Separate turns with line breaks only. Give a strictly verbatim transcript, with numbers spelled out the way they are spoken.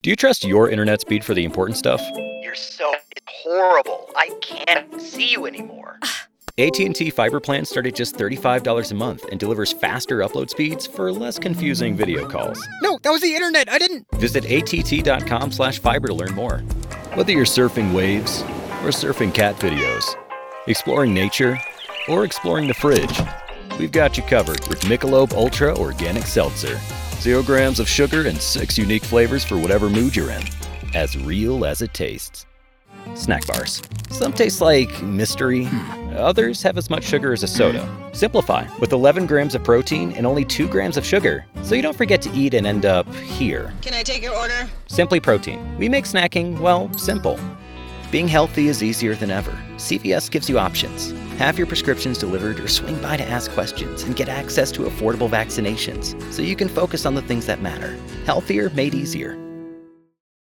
Do you trust your internet speed for the important stuff?
You're so horrible. I can't see you anymore.
A T and T Fiber plans start at just thirty-five dollars a month and delivers faster upload speeds for less confusing video calls.
No, that was the internet. I didn't...
Visit att.com slash fiber to learn more. Whether you're surfing waves or surfing cat videos, exploring nature, or exploring the fridge, we've got you covered with Michelob Ultra Organic Seltzer. Zero grams of sugar and six unique flavors for whatever mood you're in. As real as it tastes. Snack bars. Some taste like mystery. Others have as much sugar as a soda. Simplify with eleven grams of protein and only two grams of sugar, so you don't forget to eat and end up here.
Can I take your order?
Simply Protein. We make snacking, well, simple. Being healthy is easier than ever. C V S gives you options. Have your prescriptions delivered or swing by to ask questions and get access to affordable vaccinations so you can focus on the things that matter. Healthier made easier.